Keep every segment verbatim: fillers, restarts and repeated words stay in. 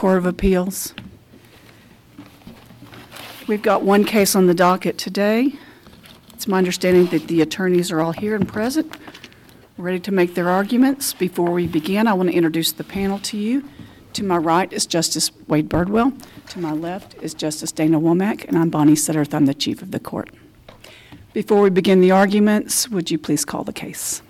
Court of Appeals. We've got one case on the docket today. It's my understanding that the attorneys are all here and present, ready to make their arguments. Before we begin, I want to introduce the panel to you. To my right is Justice Wade Birdwell. To my left is Justice Dana Womack, and I'm Bonnie Sitterth. I'm the Chief of the Court. Before we begin the arguments, would you please call the case?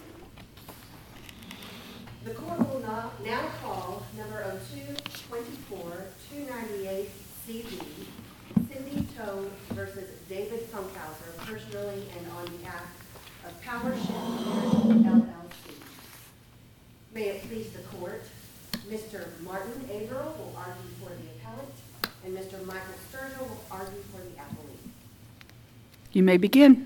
The court will now, now call number oh two twenty-four two ninety-eight C B, Cindy Toe versus David Funkhauser, personally and on behalf of PowerShift Energy L L C. May it please the court, Mister Martin Averill will argue for the appellant, and Mister Michael Sturgill will argue for the appellee. You may begin.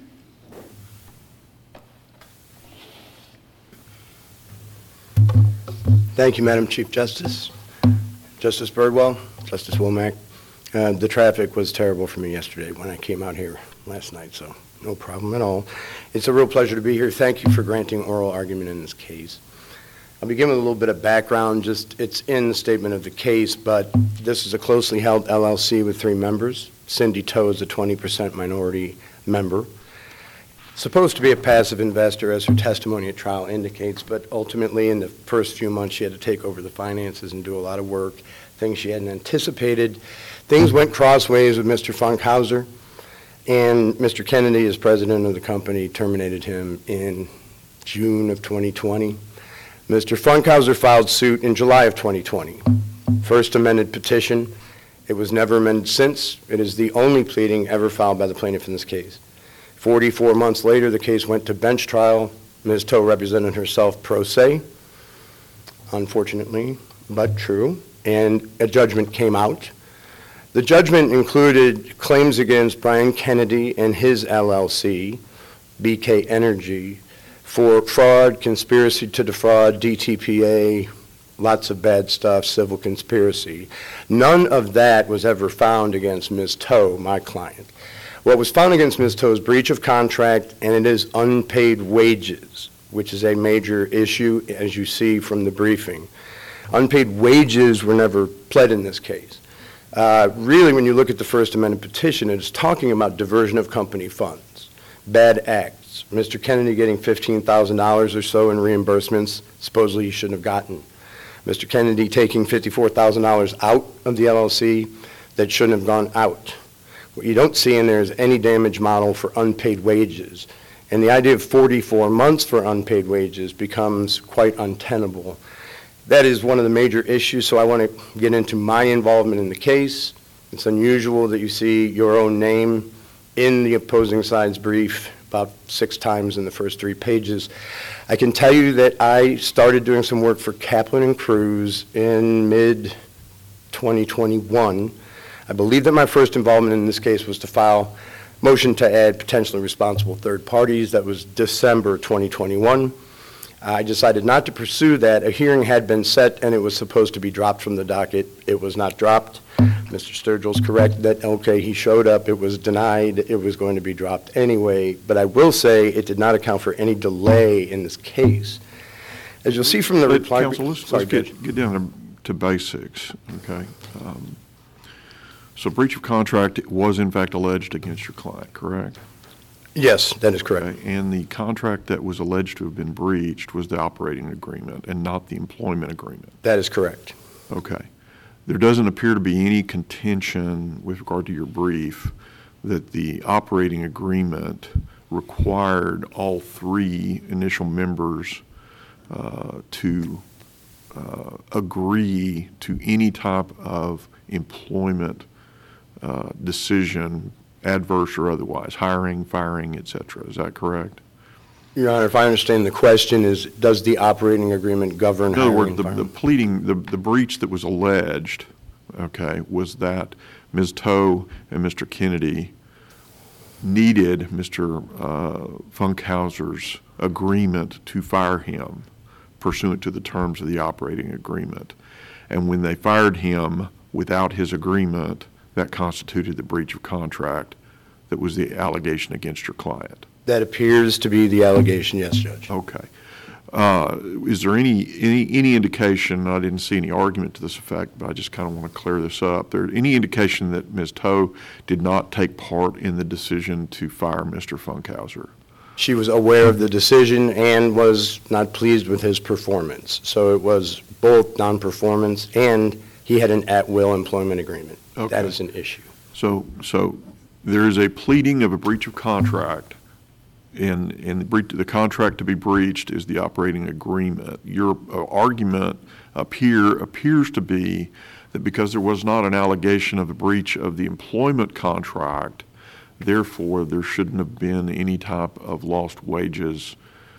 Thank you, Madam Chief Justice. Justice Birdwell, Justice Womack. Uh, the traffic was terrible for me yesterday when I came out here last night, so no problem at all. It's a real pleasure to be here. Thank you for granting oral argument in this case. I'll begin with a little bit of background. Just it's in the statement of the case, but this is a closely held L L C with three members. Cindy Toe is a twenty percent minority member. Supposed to be a passive investor, as her testimony at trial indicates, but ultimately in the first few months she had to take over the finances and do a lot of work, things she hadn't anticipated. Things went crossways with Mister Funkhauser, and Mister Kennedy, as president of the company, terminated him in June of twenty twenty. Mister Funkhauser filed suit in July of twenty twenty. First amended petition. It was never amended since. It is the only pleading ever filed by the plaintiff in this case. forty-four months later, the case went to bench trial. Miz Toe represented herself pro se, unfortunately, but true, and a judgment came out. The judgment included claims against Brian Kennedy and his L L C, B K Energy, for fraud, conspiracy to defraud, D T P A, lots of bad stuff, civil conspiracy. None of that was ever found against Miz Toe, my client. What was found against Miz Toe is breach of contract, and it is unpaid wages, which is a major issue, as you see from the briefing. Unpaid wages were never pled in this case. Uh, really, when you look at the First Amendment petition, it is talking about diversion of company funds, bad acts. Mister Kennedy getting fifteen thousand dollars or so in reimbursements, supposedly he shouldn't have gotten. Mister Kennedy taking fifty-four thousand dollars out of the L L C that shouldn't have gone out. What you don't see in there is any damage model for unpaid wages. And the idea of forty-four months for unpaid wages becomes quite untenable. That is one of the major issues, so I want to get into my involvement in the case. It's unusual that you see your own name in the opposing side's brief about six times in the first three pages. I can tell you that I started doing some work for Kaplan and Cruz in mid twenty twenty-one. I believe that my first involvement in this case was to file motion to add potentially responsible third parties. That was December twenty twenty-one. I decided not to pursue that. A hearing had been set and it was supposed to be dropped from the docket. It was not dropped. Mister Sturgill's correct that, okay, he showed up, it was denied, it was going to be dropped anyway, but I will say it did not account for any delay in this case. As you'll see from the but reply... Counsel, let's, sorry, let's get, get down to, to basics, okay? Um, So breach of contract was in fact alleged against your client, correct? Yes, that is correct. Okay. And the contract that was alleged to have been breached was the operating agreement and not the employment agreement. That is correct. Okay. There doesn't appear to be any contention with regard to your brief that the operating agreement required all three initial members uh, to uh, agree to any type of employment Uh, decision, adverse or otherwise, hiring, firing, et cetera. Is that correct? Your Honor, if I understand the question is, does the operating agreement govern In other hiring words, and the, firing? the pleading, the, the breach that was alleged, okay, was that Miz Toe and Mister Kennedy needed Mister Uh, Funkhauser's agreement to fire him pursuant to the terms of the operating agreement. And when they fired him without his agreement, that constituted the breach of contract that was the allegation against your client. That appears to be the allegation, yes, Judge. Okay. Uh, Is there any, any, any indication, I didn't see any argument to this effect, but I just kind of want to clear this up. There, any indication that Miz Toe did not take part in the decision to fire Mister Funkhauser? She was aware of the decision and was not pleased with his performance. So it was both non-performance and he had an at-will employment agreement. Okay. That is an issue. So, so there is a pleading of a breach of contract, and, and the breach, the contract to be breached is the operating agreement. Your uh, argument up here appears to be that because there was not an allegation of a breach of the employment contract, therefore there shouldn't have been any type of lost wages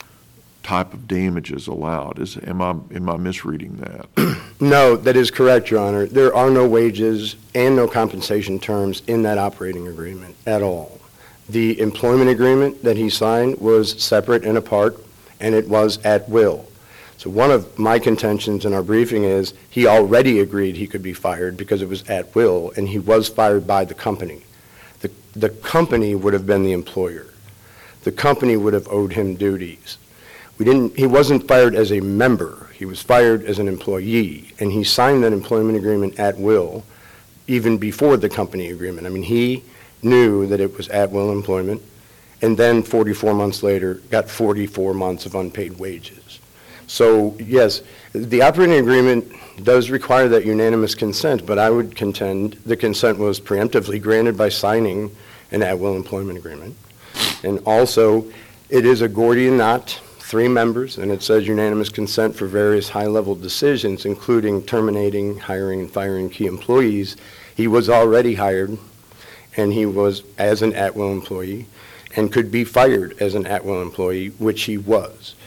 type of damages allowed. Is, am I, am I misreading that? No, that is correct, Your Honor. There are no wages and no compensation terms in that operating agreement at all. The employment agreement that he signed was separate and apart, and it was at will. So one of my contentions in our briefing is he already agreed he could be fired because it was at will, and he was fired by the company. The, the company would have been the employer. The company would have owed him duties. We didn't, he wasn't fired as a member. He was fired as an employee, and he signed that employment agreement at will even before the company agreement. I mean, he knew that it was at-will employment, and then forty-four months later, got forty-four months of unpaid wages. So, yes, the operating agreement does require that unanimous consent, but I would contend the consent was preemptively granted by signing an at-will employment agreement. And also, it is a Gordian knot, three members, and it says unanimous consent for various high-level decisions, including terminating, hiring, and firing key employees. He was already hired, and he was as an at-will employee, and could be fired as an at-will employee, which he was.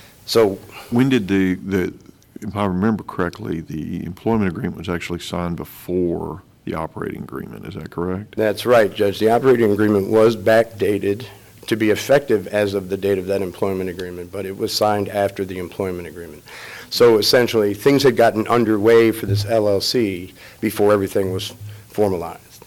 So When did the, the, if I remember correctly, the employment agreement was actually signed before the operating agreement, is that correct? that's right, Judge. The operating agreement was backdated to be effective as of the date of that employment agreement, but it was signed after the employment agreement. So essentially, things had gotten underway for this L L C before everything was formalized.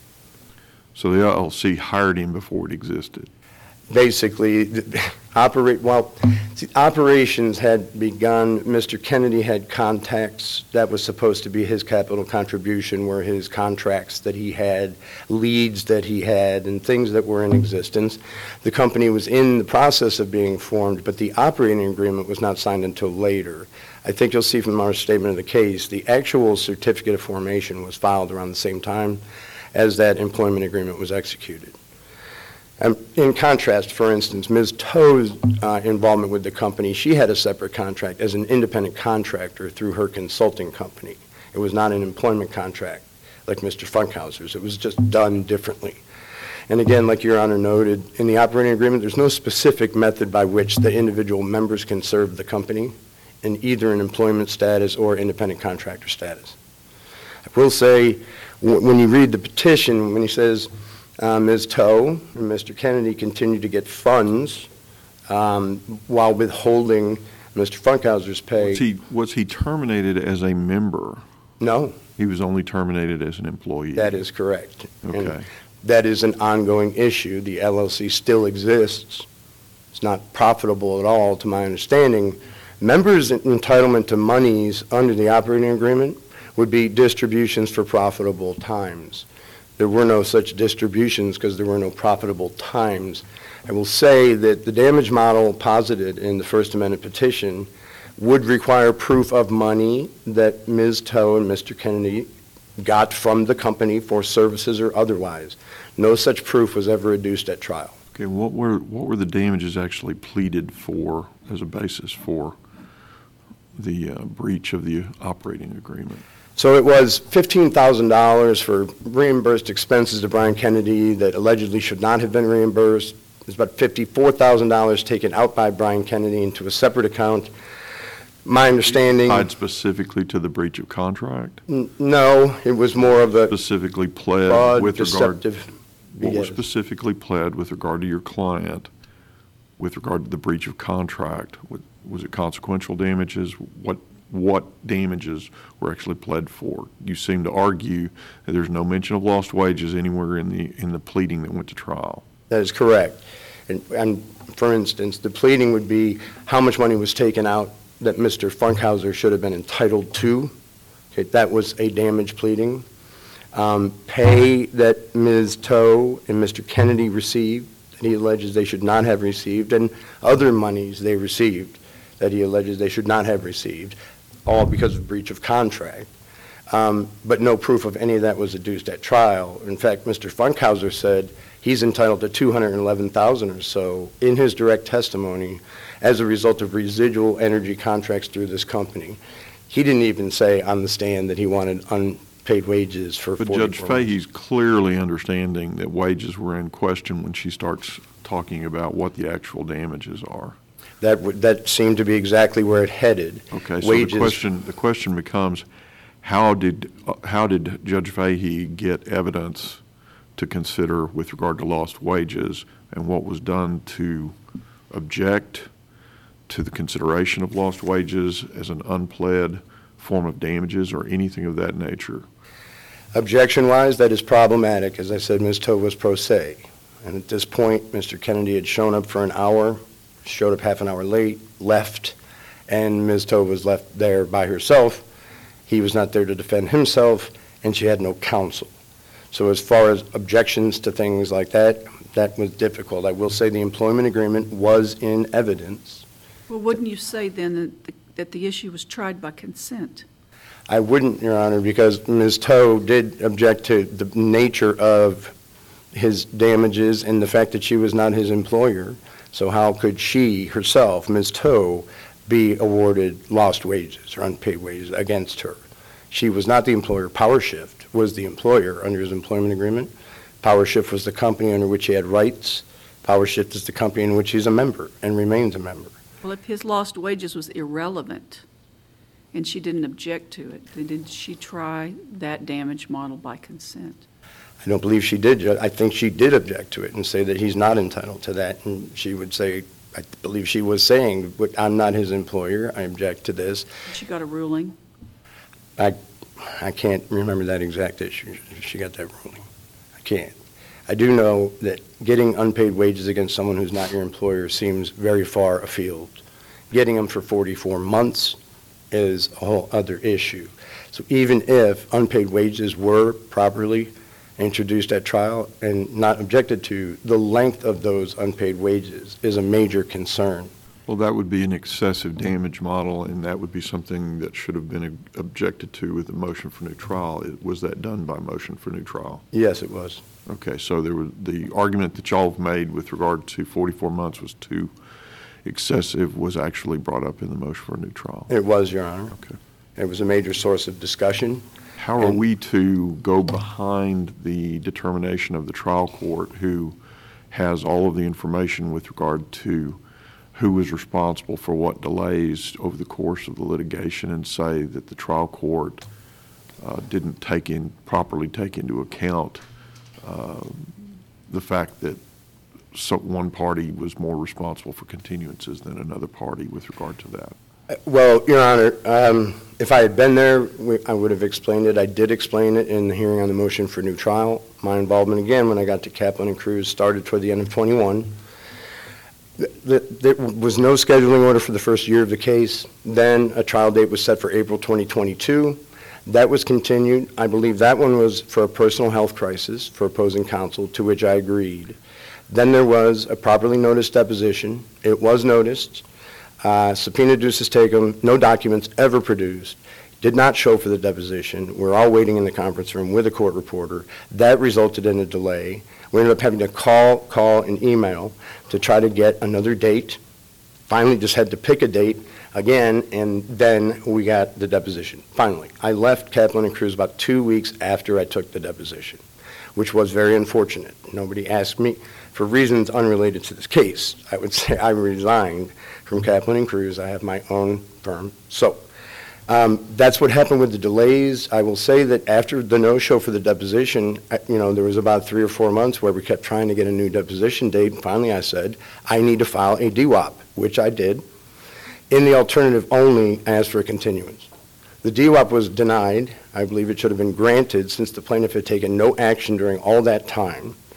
So the L L C hired him before it existed. Basically, the- operate, well, see, operations had begun. Mister Kennedy had contacts. That was supposed to be his capital contribution, were his contracts that he had, leads that he had, and things that were in existence. The company was in the process of being formed, but the operating agreement was not signed until later. I think you'll see from our statement of the case, the actual certificate of formation was filed around the same time as that employment agreement was executed. Um, in contrast, for instance, Miz Toe's uh, involvement with the company, she had a separate contract as an independent contractor through her consulting company. It was not an employment contract like Mister Funkhauser's. It was just done differently. And again, like Your Honor noted, in the operating agreement, there's no specific method by which the individual members can serve the company in either an employment status or independent contractor status. I will say, w- when you read the petition, when he says, Uh, Miz Toe and Mister Kennedy continued to get funds um, while withholding Mister Funkhauser's pay. Was he, was he terminated as a member? No, He was only terminated as an employee? that is correct. And Okay. that is an ongoing issue. The L L C still exists. It's not profitable at all, to my understanding. Members' entitlement to monies under the operating agreement would be distributions for profitable times. There were no such distributions because there were no profitable times. I will say that the damage model posited in the First Amendment petition would require proof of money that Miz Toe and Mister Kennedy got from the company for services or otherwise. No such proof was ever adduced at trial. Okay, what were, what were the damages actually pleaded for as a basis for the uh, breach of the operating agreement? So it was fifteen thousand dollars for reimbursed expenses to Brian Kennedy that allegedly should not have been reimbursed. There's about fifty-four thousand dollars taken out by Brian Kennedy into a separate account. My understanding... Tied specifically to the breach of contract? N- No, it was more of a Specifically pled broad, with regard... deceptive... What was yes. specifically pled with regard to your client, with regard to the breach of contract? Wa- Was it consequential damages? What what damages were actually pled for? You seem to argue that there's no mention of lost wages anywhere in the in the pleading that went to trial. That is correct. And, and for instance, the pleading would be how much money was taken out that Mister Funkhauser should have been entitled to. Okay, that was a damage pleading. Um, pay that Miz Toe and Mister Kennedy received, that he alleges they should not have received, and other monies they received that he alleges they should not have received, all because of breach of contract. Um, but no proof of any of that was adduced at trial. In fact, Mister Funkhauser said he's entitled to two hundred eleven thousand dollars or so in his direct testimony as a result of residual energy contracts through this company. He didn't even say on the stand that he wanted unpaid wages for But forty-four Judge months. Fahey's clearly understanding that wages were in question when she starts talking about what the actual damages are. That would, that seemed to be exactly where it headed. Okay, so the Wages- question, the question becomes, how did, uh, how did Judge Fahey get evidence to consider with regard to lost wages, and what was done to object to the consideration of lost wages as an unpled form of damages or anything of that nature? Objection-wise, that is problematic. As I said, Miz Toe was pro se. And at this point, Mister Kennedy had shown up for an hour, showed up half an hour late, left, and Miz Toe was left there by herself. He was not there to defend himself, and she had no counsel. So as far as objections to things like that, that was difficult. I will say the employment agreement was in evidence. Well, wouldn't you say then that the, that the issue was tried by consent? I wouldn't, Your Honor, because Miz Toe did object to the nature of his damages and the fact that she was not his employer. So how could she herself, Miz Toe, be awarded lost wages or unpaid wages against her? She was not the employer. PowerShift was the employer under his employment agreement. PowerShift was the company under which he had rights. PowerShift is the company in which he's a member and remains a member. Well, if his lost wages was irrelevant and she didn't object to it, then did she try that damage model by consent? I don't believe she did. Ju- I think she did object to it and say that he's not entitled to that. And she would say, I believe she was saying, "But I'm not his employer. I object to this." She got a ruling? I, I can't remember that exact issue. She got that ruling. I can't. I do know that getting unpaid wages against someone who's not your employer seems very far afield. Getting them for forty-four months is a whole other issue. So even if unpaid wages were properly introduced at trial and not objected to, the length of those unpaid wages is a major concern. Well, that would be an excessive damage model, and that would be something that should have been objected to with the motion for new trial. It- Was that done by motion for new trial? Yes, it was. Okay, so there was, the argument that y'all have made with regard to forty-four months was too excessive was actually brought up in the motion for a new trial. It was, Your Honor. Okay. It was a major source of discussion. How are And- we to go behind the determination of the trial court who has all of the information with regard to who was responsible for what delays over the course of the litigation and say that the trial court uh, didn't take in, properly take into account uh, the fact that so one party was more responsible for continuances than another party with regard to that? Well, Your Honor, um, if I had been there, we- I would have explained it. I did explain it in the hearing on the motion for new trial. My involvement, again, when I got to Kaplan and Cruz, started toward the end of twenty-one. Th- th- There was no scheduling order for the first year of the case. Then a trial date was set for April twenty twenty-two. That was continued. I believe that one was for a personal health crisis for opposing counsel, to which I agreed. Then there was a properly noticed deposition. It was noticed. Uh, Subpoena duces tecum, no documents ever produced, did not show for the deposition. We're all waiting in the conference room with a court reporter. That resulted in a delay. We ended up having to call, call, and email to try to get another date. Finally just had to pick a date again, and then we got the deposition. Finally, I left Kaplan and Cruz about two weeks after I took the deposition, which was very unfortunate. Nobody asked me, for reasons unrelated to this case. I would say I resigned from Kaplan and Cruz. I have my own firm. So um, that's what happened with the delays. I will say that after the no-show for the deposition, I- you know, there was about three or four months where we kept trying to get a new deposition date. And finally, I said, I need to file a D WAP, which I did. In the alternative only, I asked for a continuance. The D WAP was denied. I believe it should have been granted since the plaintiff had taken no action during all that time.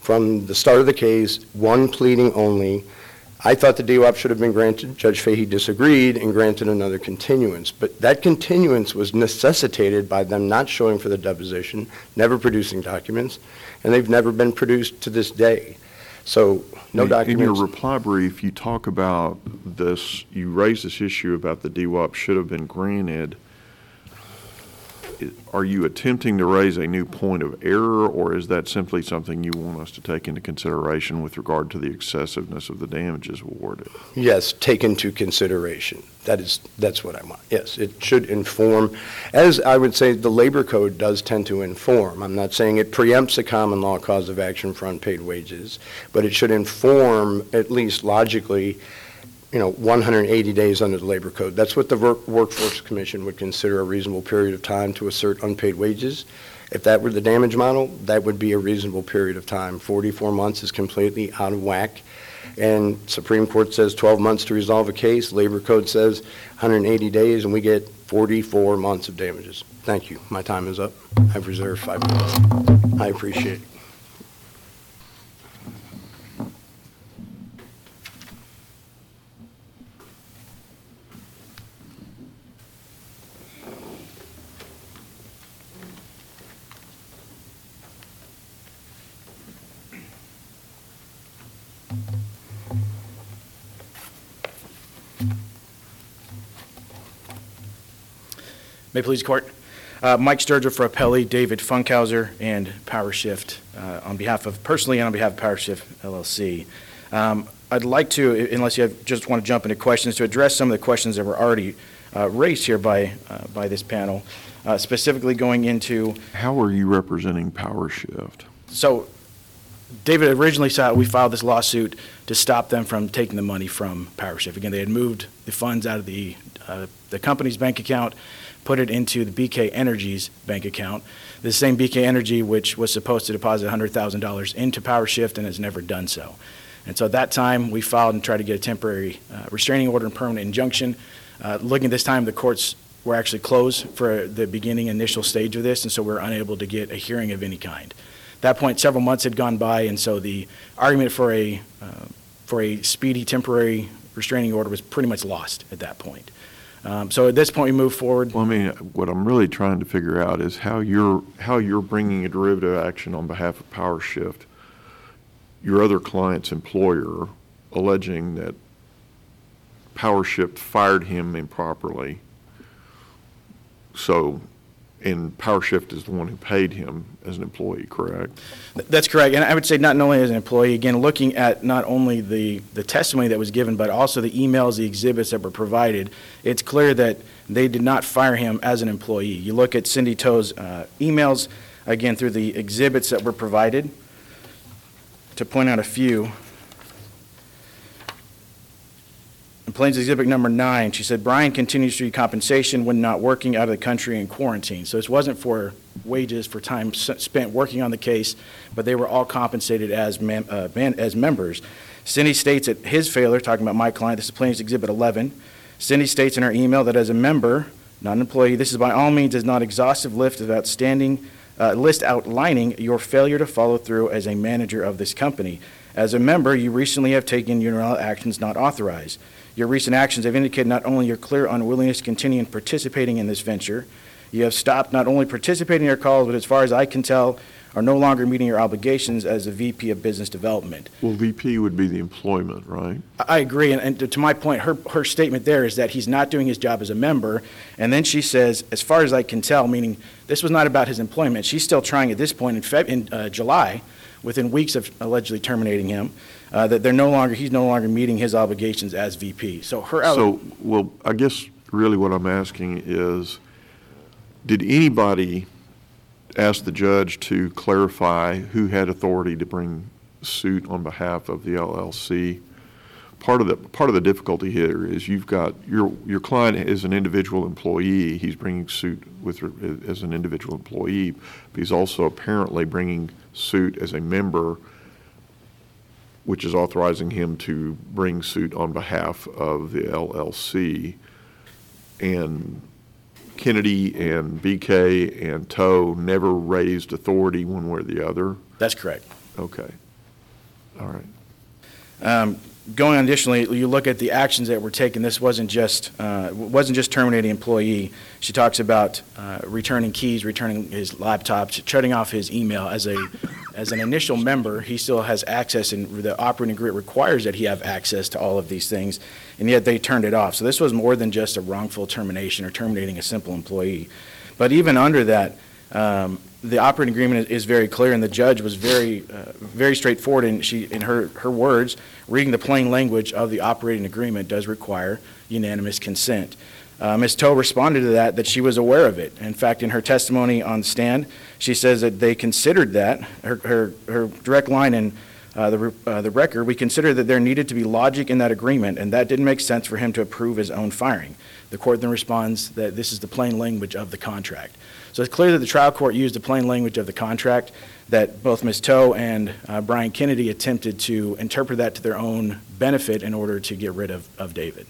from the start of the case, one pleading only. I thought the D WAP should have been granted. Judge Fahey disagreed and granted another continuance. But that continuance was necessitated by them not showing for the deposition, never producing documents, and they've never been produced to this day. So no In- documents. In your reply brief, you talk about this, you raise this issue about the D WAP should have been granted. I- Are you attempting to raise a new point of error, or is that simply something you want us to take into consideration with regard to the excessiveness of the damages awarded? Yes, take into consideration. That is, that's what I want. Yes, it should inform, as I would say the labor code does tend to inform. I'm not saying it preempts a common law cause of action for unpaid wages, but it should inform, at least logically, you know, one hundred eighty days under the labor code. That's what the Work- Workforce Commission would consider a reasonable period of time to assert unpaid wages. If that were the damage model, that would be a reasonable period of time. forty-four months is completely out of whack. And Supreme Court says twelve months to resolve a case. Labor Code says one hundred eighty days, and we get forty-four months of damages. Thank you. My time is up. I've reserved five minutes. I appreciate it. May it please the court. Uh, Mike Sturgill for appellee, David Funkhauser, and PowerShift uh, on behalf of, personally and on behalf of PowerShift L L C. Um, I'd like to, unless you have, just want to jump into questions, to address some of the questions that were already uh, raised here by, uh, by this panel, uh, specifically going into. How are you representing PowerShift? So David originally said we filed this lawsuit to stop them from taking the money from PowerShift. Again, they had moved the funds out of the, uh, the company's bank account, put it into the B K Energy's bank account. The same B K Energy which was supposed to deposit one hundred thousand dollars into PowerShift and has never done so. And so at that time, we filed and tried to get a temporary uh, restraining order and permanent injunction. Uh, looking at this time, the courts were actually closed for the beginning initial stage of this, and so we were unable to get a hearing of any kind. At that point, several months had gone by, and so the argument for a, uh, for a speedy temporary restraining order was pretty much lost at that point. Um, so at this point, we move forward. Well, I mean, what I'm really trying to figure out is how you're, how you're bringing a derivative action on behalf of PowerShift, your other client's employer, alleging that PowerShift fired him improperly. So, and PowerShift is the one who paid him as an employee, correct? That's correct. And I would say not only as an employee, again, looking at not only the, the testimony that was given, but also the emails, the exhibits that were provided, it's clear that they did not fire him as an employee. You look at Cindy Toe's uh, emails, again, through the exhibits that were provided. To point out a few, in Plains Exhibit number nine, she said, Brian continues to receive compensation when not working out of the country in quarantine. So this wasn't for wages for time s- spent working on the case, but they were all compensated as, mem- uh, man- as members. Cindy states that his failure, talking about my client, this is Plains Exhibit eleven, Cindy states in her email that as a member, not an employee, this is by all means is not exhaustive list of outstanding Uh, list outlining your failure to follow through as a manager of this company. As a member, you recently have taken unilateral actions not authorized. Your recent actions have indicated not only your clear unwillingness to continue in participating in this venture, you have stopped not only participating in your calls, but as far as I can tell, are no longer meeting your obligations as a V P of Business Development. Well, V P would be the employment, right? I agree, and, and to my point, her, her statement there is that he's not doing his job as a member, and then she says, as far as I can tell, meaning this was not about his employment. She's still trying at this point in, Feb, in uh, July, within weeks of allegedly terminating him, uh, that they're no longer, he's no longer meeting his obligations as V P. So her. So, well, I guess really what I'm asking is, did anybody ask the judge to clarify who had authority to bring suit on behalf of the L L C? Part of the part of the difficulty here is you've got your your client is an individual employee. He's bringing suit with as an individual employee, but he's also apparently bringing suit as a member, which is authorizing him to bring suit on behalf of the L L C. And Kennedy and B K and Toe never raised authority one way or the other? That's correct. Okay. All right. Um, Going on additionally, you look at the actions that were taken. This wasn't just uh, wasn't just terminating an employee. She talks about uh, returning keys, returning his laptop, shutting off his email. As a as an initial member, he still has access, and the operating agreement requires that he have access to all of these things, and yet they turned it off. So this was more than just a wrongful termination or terminating a simple employee. But even under that, um, the operating agreement is very clear, and the judge was very, uh, very straightforward. And she, in her her words, reading the plain language of the operating agreement does require unanimous consent. Uh, Miz Toe responded to that, that she was aware of it. In fact, in her testimony on the stand, she says that they considered that, her, her, her direct line in uh, the, uh, the record, we considered that there needed to be logic in that agreement, and that didn't make sense for him to approve his own firing. The court then responds that this is the plain language of the contract. So it's clear that the trial court used the plain language of the contract, that both Miz Toe and uh, Brian Kennedy attempted to interpret that to their own benefit in order to get rid of, of David.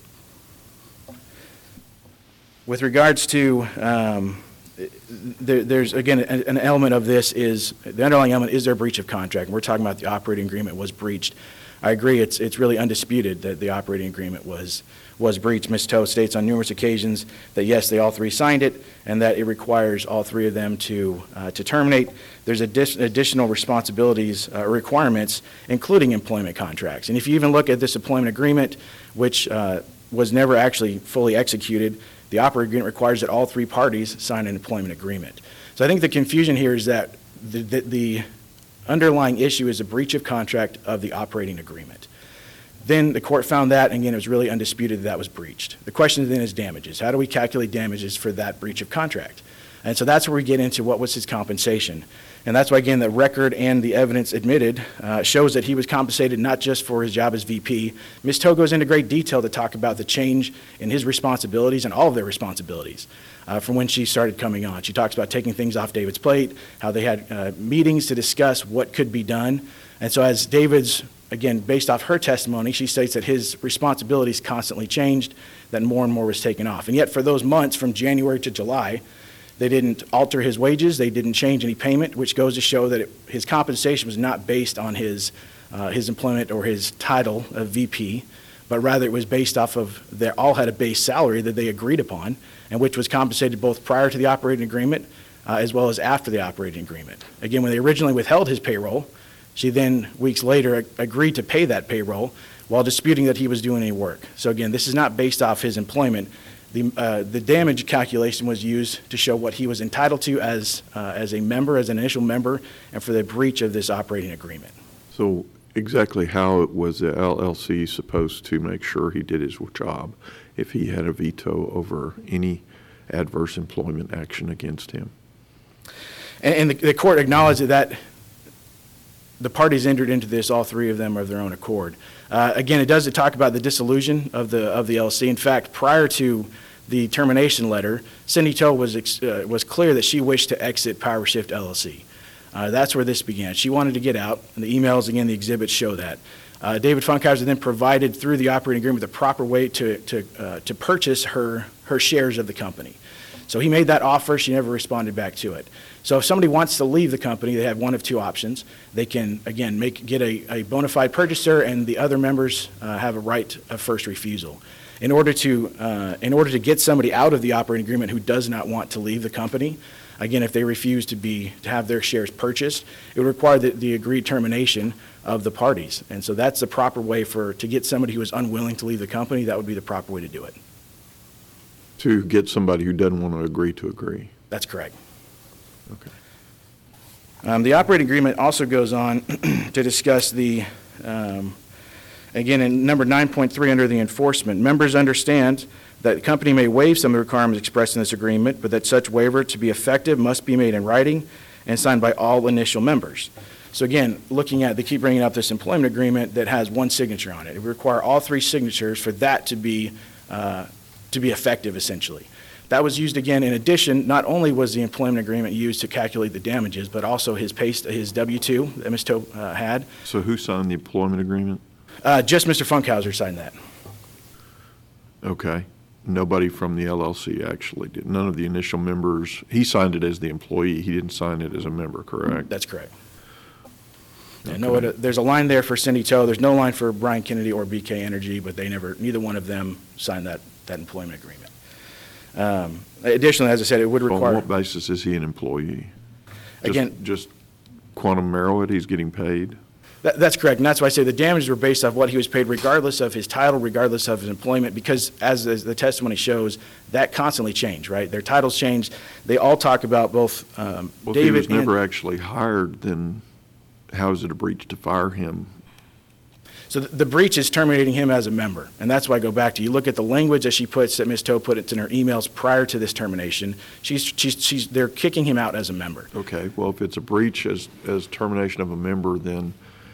With regards to, um, there, there's, again, an, an element of this is, the underlying element is their breach of contract. And we're talking about the operating agreement was breached. I agree, it's, it's really undisputed that the operating agreement was, was breached. Miz Toe states on numerous occasions that, yes, they all three signed it, and that it requires all three of them to, uh, to terminate. There's addi- additional responsibilities, uh, requirements, including employment contracts. And if you even look at this employment agreement, which uh, was never actually fully executed, the operating agreement requires that all three parties sign an employment agreement. So I think the confusion here is that the, the, the underlying issue is a breach of contract of the operating agreement. Then the court found that, and again, it was really undisputed that that was breached. The question then is damages. How do we calculate damages for that breach of contract? And so that's where we get into what was his compensation. And that's why, again, the record and the evidence admitted uh, shows that he was compensated not just for his job as V P. Miz Toe goes into great detail to talk about the change in his responsibilities and all of their responsibilities uh, from when she started coming on. She talks about taking things off David's plate, how they had uh, meetings to discuss what could be done. And so as David's, again, based off her testimony, she states that his responsibilities constantly changed, that more and more was taken off. And yet for those months from January to July, they didn't alter his wages, they didn't change any payment, which goes to show that it, his compensation was not based on his, uh, his employment or his title of V P, but rather it was based off of, they all had a base salary that they agreed upon, and which was compensated both prior to the operating agreement uh, as well as after the operating agreement. Again, when they originally withheld his payroll, she then, weeks later, agreed to pay that payroll while disputing that he was doing any work. So again, this is not based off his employment. The, uh, the damage calculation was used to show what he was entitled to as, uh, as a member, as an initial member, and for the breach of this operating agreement. So exactly how was the L L C supposed to make sure he did his job if he had a veto over any adverse employment action against him? And, and the, the court acknowledged that the parties entered into this, all three of them, of their own accord. Uh, again, it does talk about the dissolution of the of the L L C. In fact, prior to the termination letter, Cindy Toe was ex, uh, was clear that she wished to exit PowerShift L L C. Uh, that's where this began. She wanted to get out, and the emails, again, the exhibits show that. Uh, David Funkhauser then provided through the operating agreement the proper way to to uh, to purchase her her shares of the company. So he made that offer. She never responded back to it. So if somebody wants to leave the company, they have one of two options. They can, again, make get a, a bona fide purchaser, and the other members uh, have a right of first refusal. In order to uh, in order to get somebody out of the operating agreement who does not want to leave the company, again, if they refuse to be to have their shares purchased, it would require the, the agreed termination of the parties. And so that's the proper way for to get somebody who is unwilling to leave the company. That would be the proper way to do it. To get somebody who doesn't want to agree to agree. That's correct. Okay. Um, the operating agreement also goes on to discuss the, um, again, in number nine point three under the enforcement, members understand that the company may waive some of the requirements expressed in this agreement, but that such waiver to be effective must be made in writing and signed by all initial members. So again, looking at, they keep bringing up this employment agreement that has one signature on it. It would require all three signatures for that to be, uh, to be effective, essentially. That was used again. In addition, not only was the employment agreement used to calculate the damages, but also his pay, his W two that Miz Toe uh, had. So who signed the employment agreement? Uh, just Mister Funkhauser signed that. Okay. Nobody from the L L C actually did. None of the initial members. He signed it as the employee. He didn't sign it as a member, correct? That's correct. And no, other- there's a line there for Cindy Toe. There's no line for Brian Kennedy or B K Energy, but they never, neither one of them signed that, that employment agreement. Um, Additionally, as I said, it would On require, what basis is he an employee? Just- Again- Just quantum merit, he's getting paid? that, that's correct. And that's why I say the damages were based off what he was paid regardless of his title, regardless of his employment, because as the the testimony shows, that constantly changed, right? Their titles changed. They all talk about both um, Well, if he David was and... never actually hired, then how is it a breach to fire him? So the, the breach is terminating him as a member, and that's why I go back to, you look at the language that she puts, that Miz Toe put it in her emails prior to this termination, she's, she's, she's, they're kicking him out as a member. Okay, well, if it's a breach as, as termination of a member, then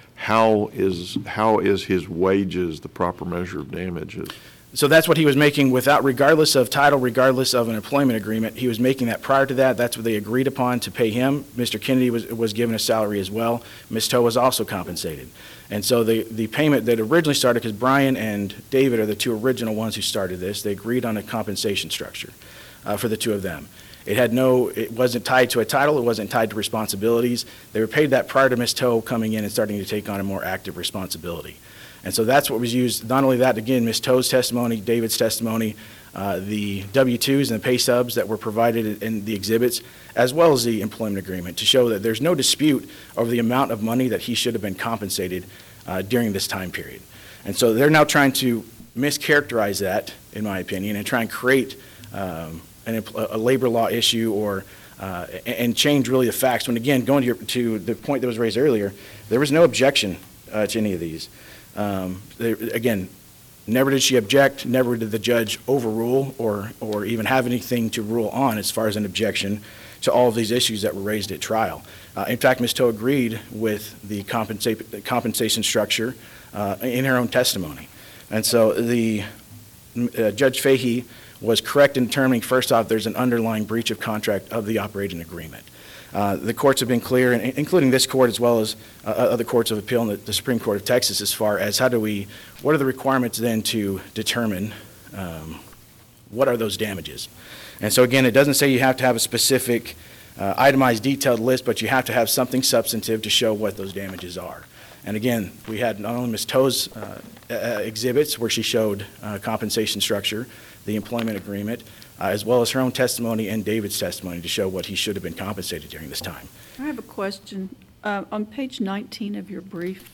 how is, how is his wages the proper measure of damages? So that's what he was making without, regardless of title, regardless of an employment agreement. He was making that prior to that. That's what they agreed upon to pay him. Mister Kennedy was, was given a salary as well. Miz Toe was also compensated. And so the, the payment that originally started, because Brian and David are the two original ones who started this, they agreed on a compensation structure uh, for the two of them. It had no, it wasn't tied to a title, it wasn't tied to responsibilities. They were paid that prior to Miz Toe coming in and starting to take on a more active responsibility. And so that's what was used. Not only that, again, Miz Toe's testimony, David's testimony, uh, the W two's and the pay stubs that were provided in the exhibits, as well as the employment agreement, to show that there's no dispute over the amount of money that he should have been compensated uh, during this time period. And so they're now trying to mischaracterize that, in my opinion, and try and create um, an, a labor law issue or uh, and change really the facts. When, again, going to, your, to the point that was raised earlier, there was no objection uh, to any of these. Um, they, again, never did she object, never did the judge overrule or, or even have anything to rule on as far as an objection to all of these issues that were raised at trial. Uh, in fact, Miz Toe agreed with the compensa- the compensation structure uh, in her own testimony. And so the uh, Judge Fahey was correct in determining, first off, there's an underlying breach of contract of the operating agreement. Uh, the courts have been clear, and, including this court as well as uh, other courts of appeal and the, the Supreme Court of Texas, as far as how do we, what are the requirements then to determine um, what are those damages? And so again, it doesn't say you have to have a specific uh, itemized detailed list, but you have to have something substantive to show what those damages are. And again, we had not only Miz Toe's uh, uh, exhibits where she showed uh, compensation structure, the employment agreement, Uh, as well as her own testimony and David's testimony to show what he should have been compensated during this time. I have a question. Uh, On page nineteen of your brief,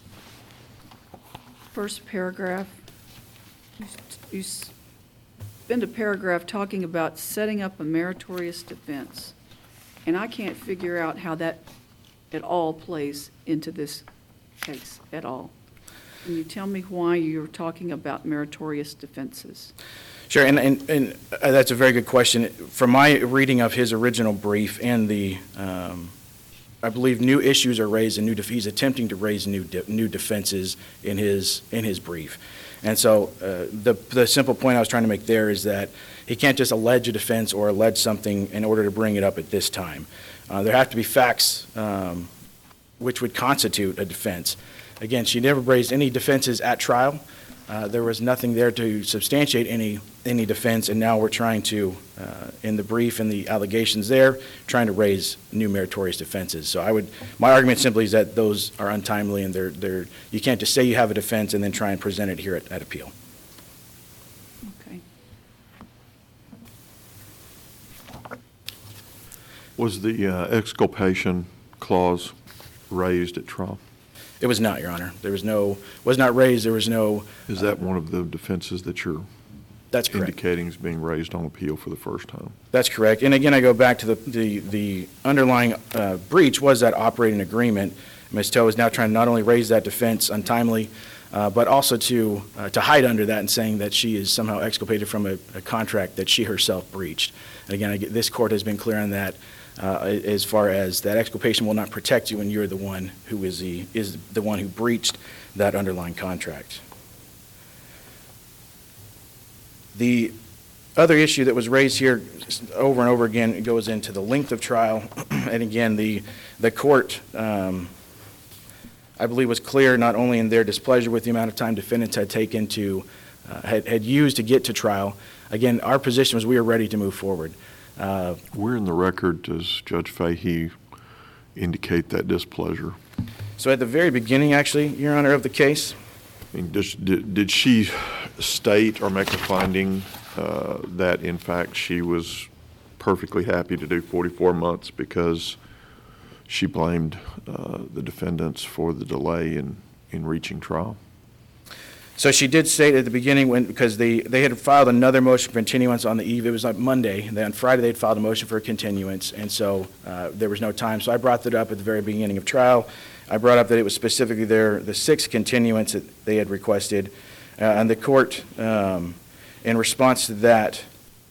first paragraph, you s- you spend a paragraph talking about setting up a meritorious defense, and I can't figure out how that at all plays into this case at all. Can you tell me why you're talking about meritorious defenses? Sure, and, and, and uh, that's a very good question. From my reading of his original brief and the, um, I believe new issues are raised and new, def- he's attempting to raise new, de- new defenses in his, in his brief. And so uh, the, the simple point I was trying to make there is that he can't just allege a defense or allege something in order to bring it up at this time. Uh, there have to be facts um, which would constitute a defense. Again, she never raised any defenses at trial. Uh, there was nothing there to substantiate any any defense, and now we're trying to, uh, in the brief and the allegations there, trying to raise new meritorious defenses. So I would, my argument simply is that those are untimely, and they're they're you can't just say you have a defense and then try and present it here at, at appeal. Okay. Was the uh, exculpation clause raised at trial? It was not, Your Honor. There was no, was not raised. There was no. Is that one of the defenses that you're That's correct. indicating is being raised on appeal for the first time? That's correct. And again, I go back to the, the, the underlying uh, breach was that operating agreement. Miz Toe is now trying to not only raise that defense untimely, uh, but also to, uh, to hide under that and saying that she is somehow exculpated from a, a contract that she herself breached. And again, I get, this court has been clear on that uh, as far as that exculpation will not protect you when you're the one who is the, is the one who breached that underlying contract. The other issue that was raised here over and over again goes into the length of trial. And again, the, the court, um, I believe, was clear not only in their displeasure with the amount of time defendants had taken to, uh, had, had used to get to trial. Again, our position was we were ready to move forward. Uh, Where in the record does Judge Fahey indicate that displeasure? So at the very beginning, actually, Your Honor, of the case, I mean, does- did did she state or make a finding uh, that, in fact, she was perfectly happy to do forty-four months because she blamed uh, the defendants for the delay in, in reaching trial? so she did state at the beginning when, because they, they had filed another motion for continuance on the eve, it was on Monday, and then on Friday they had filed a motion for a continuance, and so uh, there was no time. So I brought that up at the very beginning of trial. I brought up that it was specifically their, the sixth continuance that they had requested, uh, and the court, um, in response to that,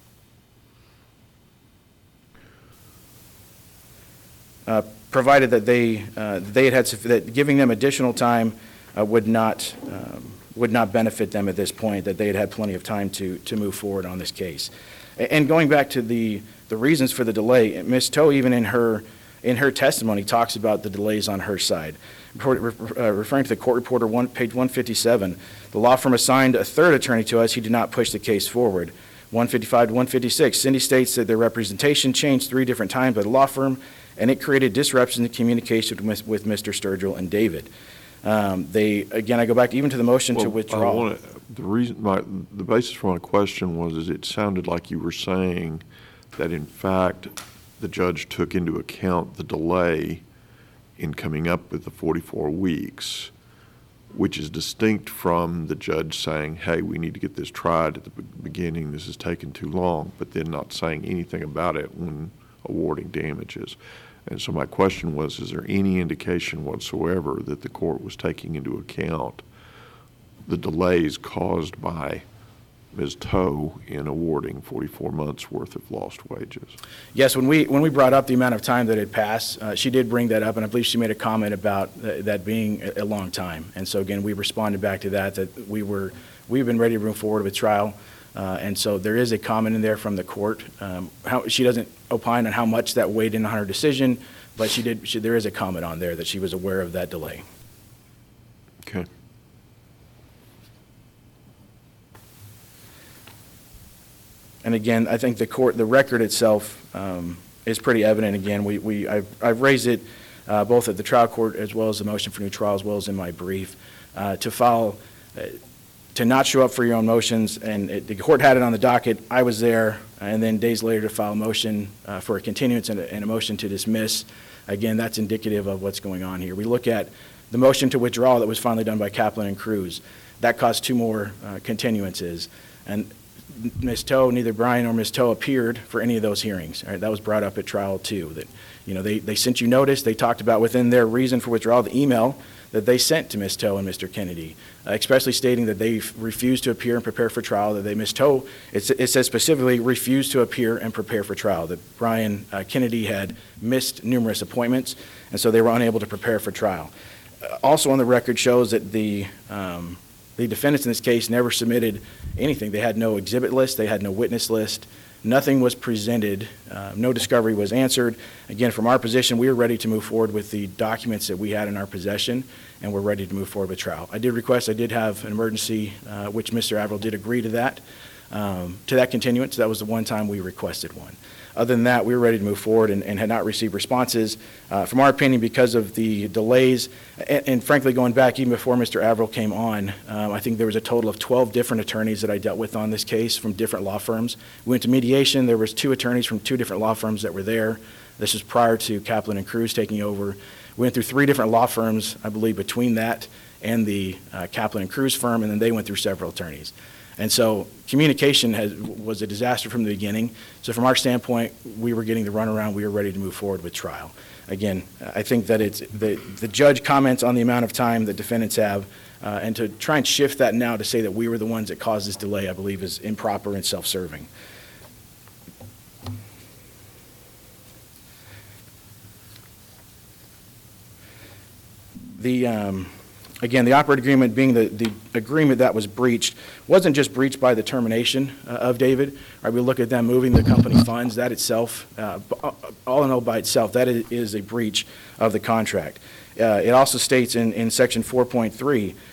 uh, provided that they, uh, they had had, suffi- that giving them additional time uh, would not, um, would not benefit them at this point, that they had had plenty of time to, to move forward on this case. A- And going back to the, the reasons for the delay, Miz Toe, even in her, in her testimony, talks about the delays on her side. Report- re- uh, Referring to the court reporter, one, page one fifty-seven, the law firm assigned a third attorney to us. He did not push the case forward. one fifty-five to one fifty-six, Cindy states that their representation changed three different times by the law firm, and it created disruption in communication with, with Mister Sturgill and David. Um, they, again, I go back even to the motion to Well, I withdraw. wanna- The reason, my, the basis for my question was, is it sounded like you were saying that, in fact, the judge took into account the delay in coming up with the forty-four weeks, which is distinct from the judge saying, hey, we need to get this tried at the be- beginning, this is taking too long, but then not saying anything about it when awarding damages. And so my question was, is there any indication whatsoever that the court was taking into account the delays caused by Miz Toe in awarding forty-four months' worth of lost wages? Yes, when we, when we brought up the amount of time that had passed, uh, she did bring that up, and I believe she made a comment about th- that being a, a long time. And so again, we responded back to that, that we were, we've been ready to move forward with trial. Uh, and so there is a comment in there from the court. Um, how, she doesn't opine on how much that weighed in on her decision, but she did, she, there is a comment on there that she was aware of that delay. Okay. And again, I think the court, the record itself um, is pretty evident. Again, we, we, I've, I've raised it uh, both at the trial court as well as the motion for new trial, as well as in my brief, uh, to file, uh, to not show up for your own motions, and it, the court had it on the docket. I was there, and then days later to file a motion uh, for a continuance and a, and a motion to dismiss. Again, that's indicative of what's going on here. We look at the motion to withdraw that was finally done by Kaplan and Cruz. That caused two more uh, continuances. And Miz Toe, neither Brian or Miz Toe appeared for any of those hearings. All right, that was brought up at trial too, that, you know, they, they sent you notice, they talked about within their reason for withdrawal, the email that they sent to Miz Toe and Mister Kennedy, uh, expressly stating that they refused to appear and prepare for trial, that they, Miz Toe, it, it says specifically, refused to appear and prepare for trial, that Brian uh, Kennedy had missed numerous appointments, and so they were unable to prepare for trial. Uh, also on the record shows that the, um, the defendants in this case never submitted anything. They had no exhibit list, they had no witness list, nothing was presented, uh, no discovery was answered. Again, from our position, we were ready to move forward with the documents that we had in our possession, and we're ready to move forward with trial. I did request, I did have an emergency, uh, which Mister Averill did agree to that, um, to that continuance. That was the one time we requested one. Other than that, we were ready to move forward and, and had not received responses. Uh, from our opinion, because of the delays, and, and frankly, going back even before Mister Averill came on, um, I think there was a total of twelve different attorneys that I dealt with on this case from different law firms. We went to mediation. There was two attorneys from two different law firms that were there. This was prior to Kaplan and Cruz taking over. We went through three different law firms, I believe, between that and the uh, Kaplan and Cruz firm, and then they went through several attorneys. And so communication has, was a disaster from the beginning. So from our standpoint, we were getting the runaround. We were ready to move forward with trial. Again, I think that it's the, the judge comments on the amount of time that defendants have, uh, and to try and shift that now to say that we were the ones that caused this delay, I believe, is improper and self-serving. The um, Again, the operating agreement being the, the agreement that was breached wasn't just breached by the termination uh, of David. Right, we look at them moving the company funds. That itself, uh, all in all by itself, that is, is a breach of the contract. Uh, it also states in, in section four point three,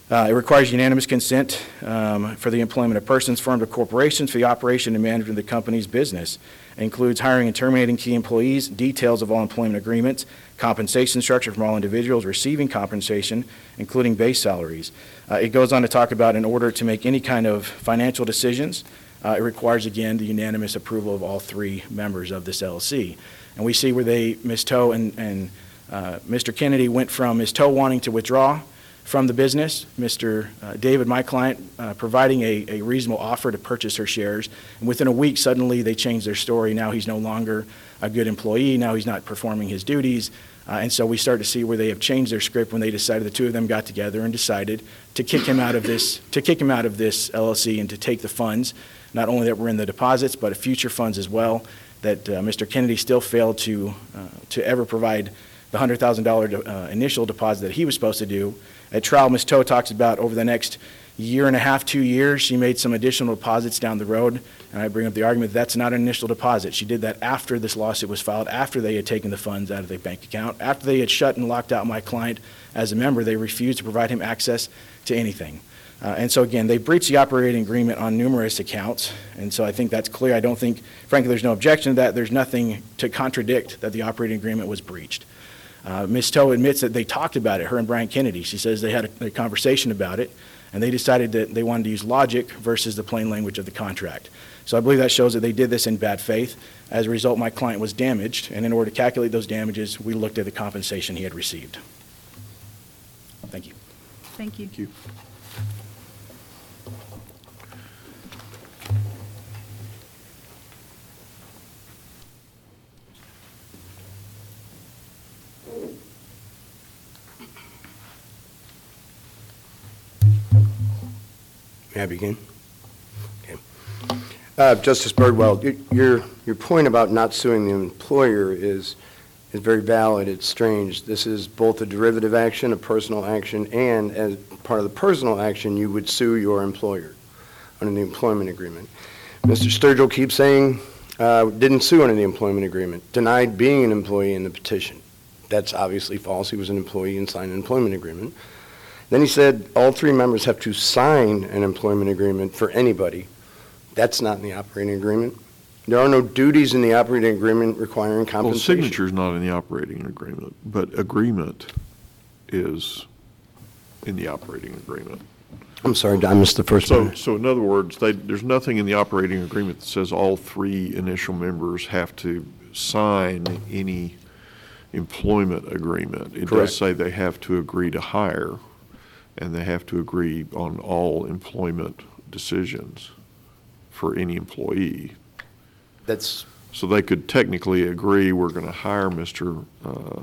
Uh, It requires unanimous consent um, for the employment of persons, firms, or corporations for the operation and management of the company's business. It includes hiring and terminating key employees, details of all employment agreements, compensation structure from all individuals receiving compensation, including base salaries. Uh, It goes on to talk about in order to make any kind of financial decisions, uh, it requires, again, the unanimous approval of all three members of this L L C. And we see where they, Miz Toe and, and uh, Mister Kennedy went from Miz Toe wanting to withdraw from the business, Mister uh, David, my client, uh, providing a, a reasonable offer to purchase her shares. And within a week, suddenly they changed their story. Now he's no longer a good employee. Now he's not performing his duties. Uh, and so we start to see where they have changed their script when they decided, the two of them got together and decided to kick him out of this, to kick him out of this L L C and to take the funds, not only that were in the deposits, but future funds as well, that uh, Mister Kennedy still failed to, uh, to ever provide the one hundred thousand dollars uh, initial deposit that he was supposed to do. At trial, Miz Toe talks about over the next year and a half, two years, she made some additional deposits down the road. And I bring up the argument that that's not an initial deposit. She did that after this lawsuit was filed, after they had taken the funds out of their bank account, after they had shut and locked out my client as a member. They refused to provide him access to anything. Uh, and so again, they breached the operating agreement on numerous accounts. And so I think that's clear. I don't think, frankly, there's no objection to that. There's nothing to contradict that the operating agreement was breached. Uh, Miz Toe admits that they talked about it, her and Brian Kennedy. She says they had a, a conversation about it, and they decided that they wanted to use logic versus the plain language of the contract. So I believe that shows that they did this in bad faith. As a result, my client was damaged, and in order to calculate those damages, we looked at the compensation he had received. Thank you. Thank you. Thank you. May I begin? Okay. Uh, Justice Birdwell, y- your, your point about not suing the employer is, is very valid. It's strange. This is both a derivative action, a personal action, and as part of the personal action, you would sue your employer under the employment agreement. Mister Sturgill keeps saying, uh, didn't sue under the employment agreement, denied being an employee in the petition. That's obviously false. He was an employee and signed an employment agreement. Then he said all three members have to sign an employment agreement for anybody. That's not in the operating agreement. There are no duties in the operating agreement requiring Well, compensation. signature is not in the operating agreement, but agreement is in the operating agreement. I'm sorry, I missed the first So, one. so in other words, they, there's nothing in the operating agreement that says all three initial members have to sign any employment agreement. It Correct. does say they have to agree to hire, and they have to agree on all employment decisions for any employee. That's, So they could technically agree, we're going to hire Mister uh,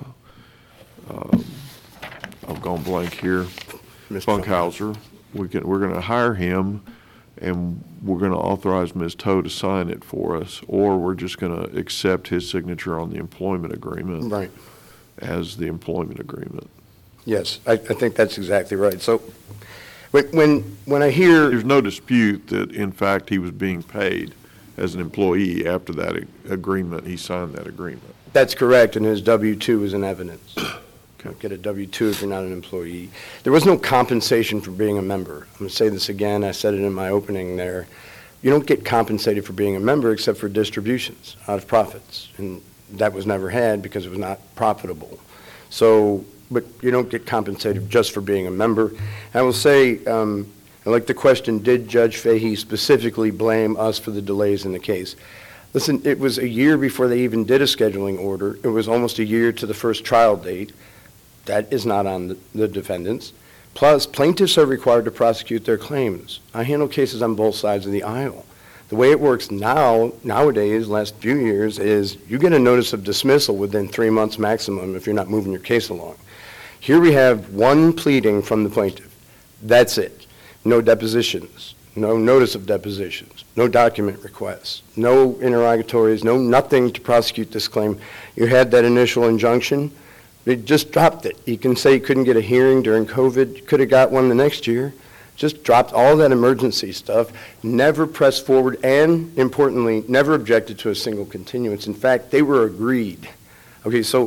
um, I've gone blank here, Mister Funkhauser. We can, we're going to hire him, and we're going to authorize Miz Toe to sign it for us, or we're just going to accept his signature on the employment agreement right. as the employment agreement. Yes, I, I think that's exactly right. So when, when, when I hear, There's no dispute that, in fact, he was being paid as an employee after that ag- agreement, he signed that agreement. that's correct, and his W two is in evidence. Okay. Get a W two if you're not an employee. There was no compensation for being a member. I'm going to say this again. I said it in my opening there. You don't get compensated for being a member except for distributions out of profits, and that was never had because it was not profitable. So, but you don't get compensated just for being a member. I will say, um, I like the question, did Judge Fahey specifically blame us for the delays in the case? Listen, it was a year before they even did a scheduling order. It was almost a year to the first trial date. That is not on the, the defendants. Plus, plaintiffs are required to prosecute their claims. I handle cases on both sides of the aisle. The way it works now, nowadays, last few years, is you get a notice of dismissal within three months maximum if you're not moving your case along. Here we have one pleading from the plaintiff. That's it. No depositions, no notice of depositions, no document requests, no interrogatories, no nothing to prosecute this claim. You had that initial injunction. They just dropped it. You can say you couldn't get a hearing during COVID. You could have got one the next year. Just dropped all that emergency stuff, never pressed forward, and importantly, never objected to a single continuance. In fact, they were agreed. Okay, so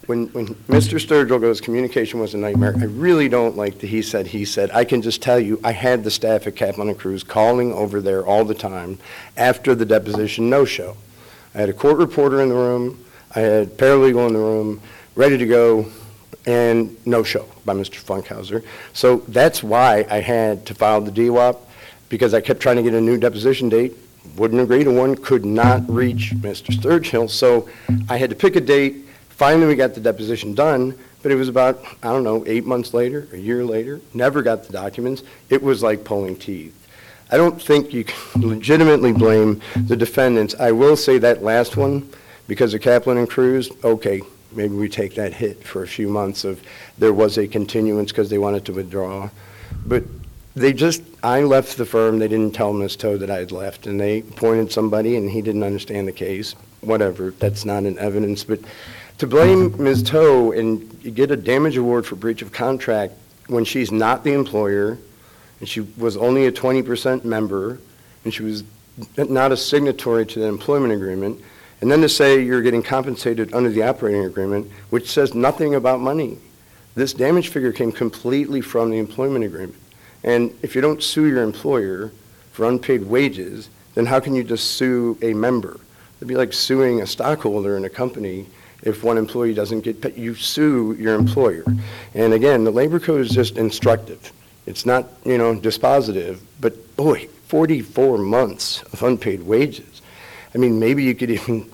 when, when Mister Sturgill goes, communication was a nightmare, I really don't like the he said, he said. I can just tell you, I had the staff at Kaplan and Cruz calling over there all the time after the deposition no-show. I had a court reporter in the room, I had paralegal in the room, ready to go, and no-show by Mister Funkhauser. So that's why I had to file the D WAP, because I kept trying to get a new deposition date, wouldn't agree to one, could not reach Mister Sturgill. So I had to pick a date. Finally, we got the deposition done, but it was about, I don't know, eight months later, a year later, never got the documents. It was like pulling teeth. I don't think you can legitimately blame the defendants. I will say that last one, because of Kaplan and Cruz, okay, maybe we take that hit for a few months of there was a continuance because they wanted to withdraw. But they just, I left the firm, they didn't tell Miz Toe that I had left, and they appointed somebody and he didn't understand the case. Whatever, that's not in evidence. But to blame Miz Toe and get a damage award for breach of contract when she's not the employer, and she was only a twenty percent member, and she was not a signatory to the employment agreement, and then to say you're getting compensated under the operating agreement, which says nothing about money. This damage figure came completely from the employment agreement. And if you don't sue your employer for unpaid wages, then how can you just sue a member? It'd be like suing a stockholder in a company if one employee doesn't get paid. You sue your employer. And again, the labor code is just instructive. It's not, you know, dispositive, but boy, forty-four months of unpaid wages. I mean, maybe you could even,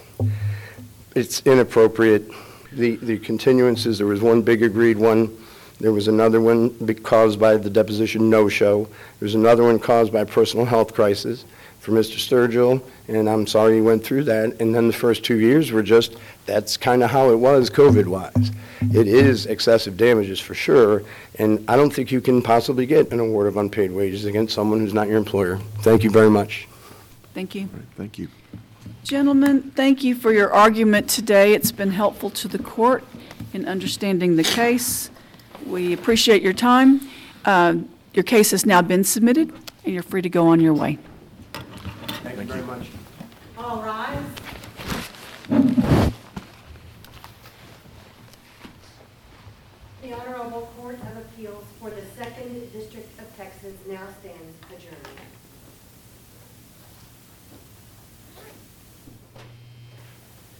it's inappropriate. The, the continuances, there was one big agreed one. There was another one caused by the deposition no-show. There was another one caused by a personal health crisis for Mister Sturgill, and I'm sorry he went through that. And then the first two years were just, that's kind of how it was COVID-wise. It is excessive damages for sure, and I don't think you can possibly get an award of unpaid wages against someone who's not your employer. Thank you very much. Thank you. All right, thank you. Gentlemen, thank you for your argument today. It's been helpful to the court in understanding the case. We appreciate your time. Uh, Your case has now been submitted, and you're free to go on your way. Thank you very much. All rise. The Honorable Court of Appeals for the Second District of Texas now stands adjourned.